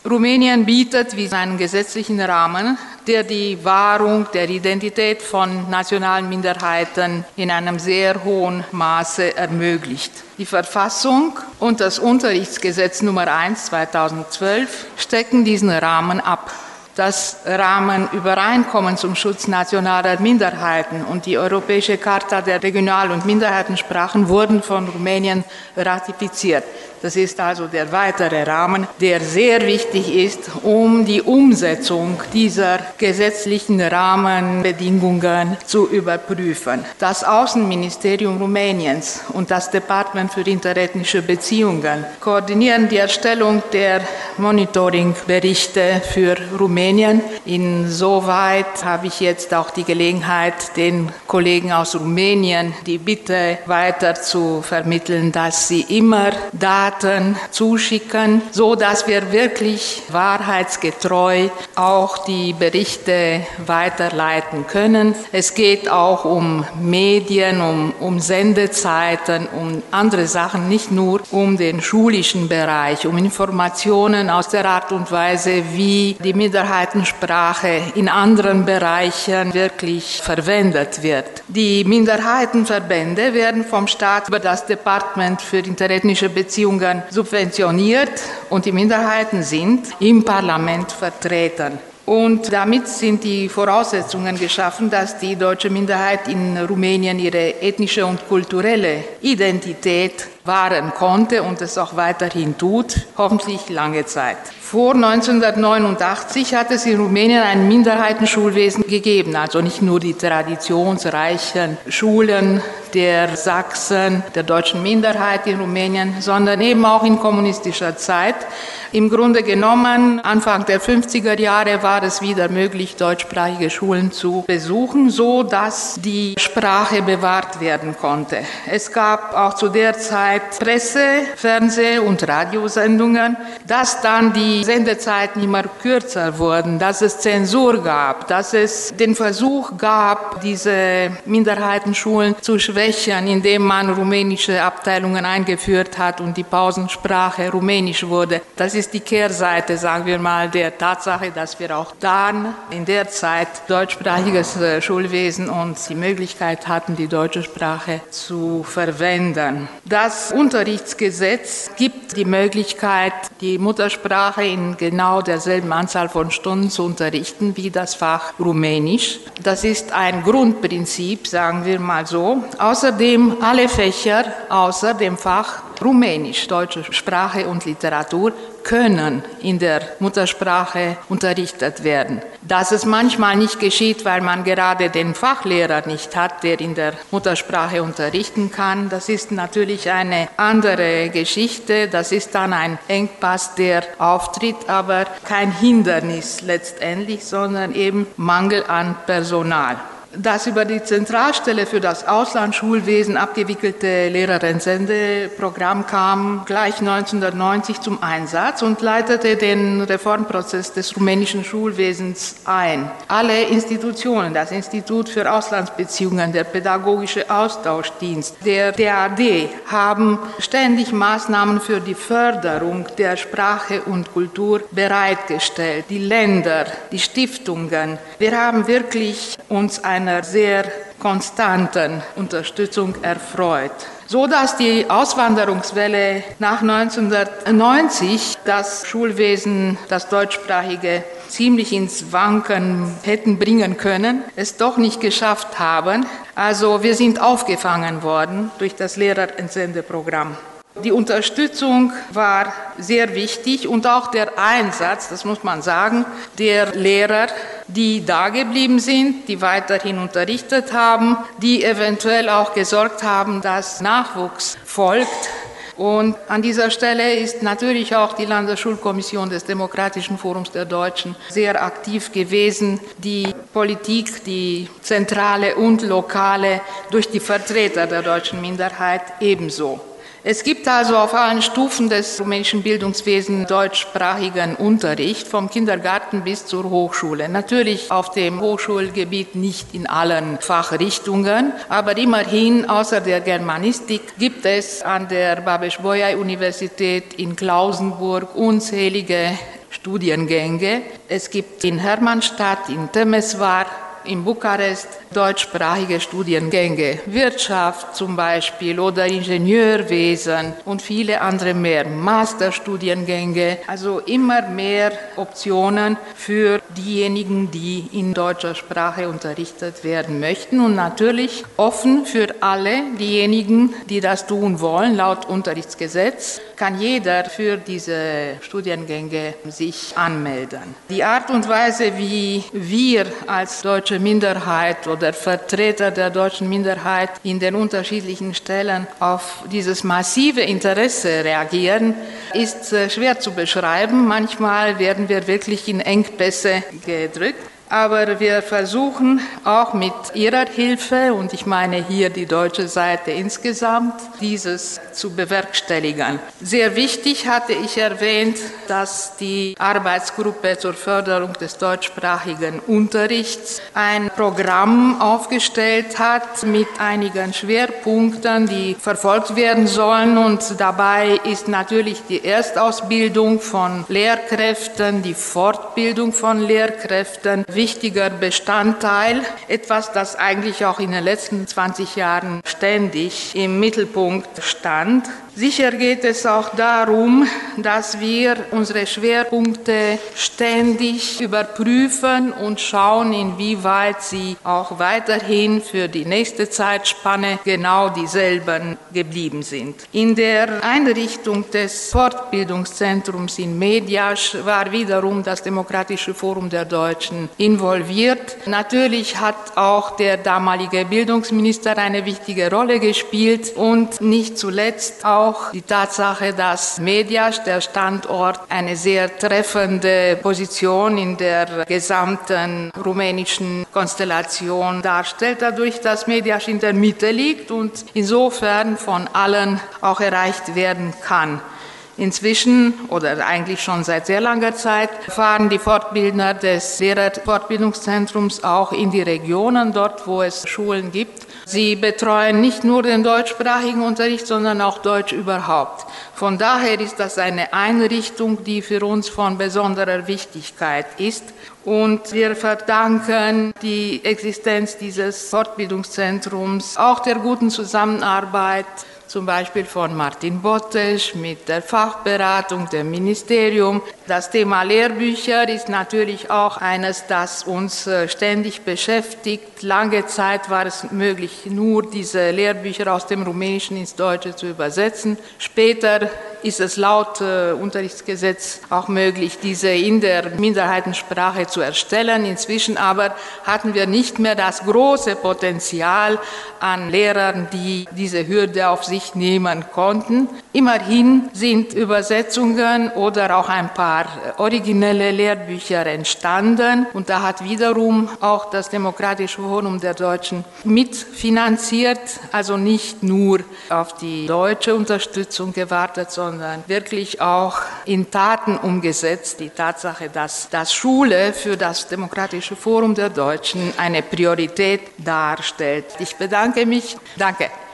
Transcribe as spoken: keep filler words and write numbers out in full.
Rumänien bietet wie einen gesetzlichen Rahmen, der die Wahrung der Identität von nationalen Minderheiten in einem sehr hohen Maße ermöglicht. Die Verfassung und das Unterrichtsgesetz Nummer eins zweitausendzwölf stecken diesen Rahmen ab. Das Rahmenübereinkommen zum Schutz nationaler Minderheiten und die Europäische Charta der Regional- und Minderheitensprachen wurden von Rumänien ratifiziert. Das ist also der weitere Rahmen, der sehr wichtig ist, um die Umsetzung dieser gesetzlichen Rahmenbedingungen zu überprüfen. Das Außenministerium Rumäniens und das Departement für interethnische Beziehungen koordinieren die Erstellung der Monitoringberichte für Rumänien. Insoweit habe ich jetzt auch die Gelegenheit, den Kollegen aus Rumänien die Bitte weiter zu vermitteln, dass sie immer Daten zuschicken, so dass wir wirklich wahrheitsgetreu auch die Berichte weiterleiten können. Es geht auch um Medien, um, um Sendezeiten, um andere Sachen, nicht nur um den schulischen Bereich, um Informationen aus der Art und Weise, wie die Minderheitensprache in anderen Bereichen wirklich verwendet wird. Die Minderheitenverbände werden vom Staat über das Departement für interethnische Beziehungen subventioniert und die Minderheiten sind im Parlament vertreten. Und damit sind die Voraussetzungen geschaffen, dass die deutsche Minderheit in Rumänien ihre ethnische und kulturelle Identität wahren konnte und es auch weiterhin tut, hoffentlich lange Zeit. Vor neunzehnhundertneunundachtzig hat es in Rumänien ein Minderheitenschulwesen gegeben, also nicht nur die traditionsreichen Schulen der Sachsen, der deutschen Minderheit in Rumänien, sondern eben auch in kommunistischer Zeit. Im Grunde genommen, Anfang der fünfziger Jahre war es wieder möglich, deutschsprachige Schulen zu besuchen, so dass die Sprache bewahrt werden konnte. Es gab auch zu der Zeit Presse-, Fernseh- und Radiosendungen, dass dann die Sendezeiten immer kürzer wurden, dass es Zensur gab, dass es den Versuch gab, diese Minderheitenschulen zu schwächen, indem man rumänische Abteilungen eingeführt hat und die Pausensprache rumänisch wurde. Das ist die Kehrseite, sagen wir mal, der Tatsache, dass wir auch dann in der Zeit deutschsprachiges Schulwesen und die Möglichkeit hatten, die deutsche Sprache zu verwenden. Das Unterrichtsgesetz gibt die Möglichkeit, die Muttersprache in genau derselben Anzahl von Stunden zu unterrichten wie das Fach Rumänisch. Das ist ein Grundprinzip, sagen wir mal so. Außerdem alle Fächer außer dem Fach Rumänisch, deutsche Sprache und Literatur, können in der Muttersprache unterrichtet werden. Dass es manchmal nicht geschieht, weil man gerade den Fachlehrer nicht hat, der in der Muttersprache unterrichten kann, das ist natürlich eine andere Geschichte. Das ist dann ein Engpass, der auftritt, aber kein Hindernis letztendlich, sondern eben Mangel an Personal. Das über die Zentralstelle für das Auslandsschulwesen abgewickelte Lehrerentsendeprogramm kam gleich neunzehnhundertneunzig zum Einsatz und leitete den Reformprozess des rumänischen Schulwesens ein. Alle Institutionen, das Institut für Auslandsbeziehungen, der Pädagogische Austauschdienst, der D A D, haben ständig Maßnahmen für die Förderung der Sprache und Kultur bereitgestellt. Die Länder, die Stiftungen. Wir haben wirklich uns ein einer sehr konstanten Unterstützung erfreut, so dass die Auswanderungswelle nach neunzehnhundertneunzig das Schulwesen, das deutschsprachige, ziemlich ins Wanken hätten bringen können, es doch nicht geschafft haben. Also wir sind aufgefangen worden durch das Lehrerentsendeprogramm. Die Unterstützung war sehr wichtig und auch der Einsatz, das muss man sagen, der Lehrer, die da geblieben sind, die weiterhin unterrichtet haben, die eventuell auch gesorgt haben, dass Nachwuchs folgt. Und an dieser Stelle ist natürlich auch die Landesschulkommission des Demokratischen Forums der Deutschen sehr aktiv gewesen, die Politik, die zentrale und lokale, durch die Vertreter der deutschen Minderheit ebenso. Es gibt also auf allen Stufen des rumänischen Bildungswesens deutschsprachigen Unterricht, vom Kindergarten bis zur Hochschule. Natürlich auf dem Hochschulgebiet nicht in allen Fachrichtungen, aber immerhin außer der Germanistik gibt es an der Babeș-Bolyai-Universität in Klausenburg unzählige Studiengänge. Es gibt in Hermannstadt, in Temeswar, in Bukarest deutschsprachige Studiengänge, Wirtschaft zum Beispiel oder Ingenieurwesen und viele andere mehr, Masterstudiengänge, also immer mehr Optionen für diejenigen, die in deutscher Sprache unterrichtet werden möchten und natürlich offen für alle diejenigen, die das tun wollen. Laut Unterrichtsgesetz kann jeder für diese Studiengänge sich anmelden. Die Art und Weise, wie wir als deutsche Minderheit oder Vertreter der deutschen Minderheit in den unterschiedlichen Stellen auf dieses massive Interesse reagieren, ist schwer zu beschreiben. Manchmal werden wir wirklich in Engpässe gedrückt. Aber wir versuchen auch mit Ihrer Hilfe, und ich meine hier die deutsche Seite insgesamt, dieses zu bewerkstelligen. Sehr wichtig hatte ich erwähnt, dass die Arbeitsgruppe zur Förderung des deutschsprachigen Unterrichts ein Programm aufgestellt hat mit einigen Schwerpunkten, die verfolgt werden sollen. Und dabei ist natürlich die Erstausbildung von Lehrkräften, die Fortbildung von Lehrkräften, wichtiger Bestandteil, etwas, das eigentlich auch in den letzten zwanzig Jahren ständig im Mittelpunkt stand. Sicher geht es auch darum, dass wir unsere Schwerpunkte ständig überprüfen und schauen, inwieweit sie auch weiterhin für die nächste Zeitspanne genau dieselben geblieben sind. In der Einrichtung des Fortbildungszentrums in Mediasch war wiederum das Demokratische Forum der Deutschen involviert. Natürlich hat auch der damalige Bildungsminister eine wichtige Rolle gespielt und nicht zuletzt auch Auch die Tatsache, dass Mediasch, der Standort, eine sehr treffende Position in der gesamten rumänischen Konstellation darstellt, dadurch, dass Mediasch in der Mitte liegt und insofern von allen auch erreicht werden kann. Inzwischen oder eigentlich schon seit sehr langer Zeit fahren die Fortbildner des Lehrerfortbildungszentrums auch in die Regionen, dort wo es Schulen gibt. Sie betreuen nicht nur den deutschsprachigen Unterricht, sondern auch Deutsch überhaupt. Von daher ist das eine Einrichtung, die für uns von besonderer Wichtigkeit ist. Und wir verdanken die Existenz dieses Fortbildungszentrums auch der guten Zusammenarbeit zum Beispiel von Martin Botesch mit der Fachberatung, dem Ministerium. Das Thema Lehrbücher ist natürlich auch eines, das uns ständig beschäftigt. Lange Zeit war es möglich, nur diese Lehrbücher aus dem Rumänischen ins Deutsche zu übersetzen. Später ist es laut äh, Unterrichtsgesetz auch möglich, diese in der Minderheitensprache zu erstellen. Inzwischen aber hatten wir nicht mehr das große Potenzial an Lehrern, die diese Hürde auf sich nehmen konnten. Immerhin sind Übersetzungen oder auch ein paar originelle Lehrbücher entstanden und da hat wiederum auch das Demokratische Forum der Deutschen mitfinanziert, also nicht nur auf die deutsche Unterstützung gewartet, sondern wirklich auch in Taten umgesetzt. Die Tatsache, dass das Schule für das Demokratische Forum der Deutschen eine Priorität darstellt. Ich bedanke mich. Danke.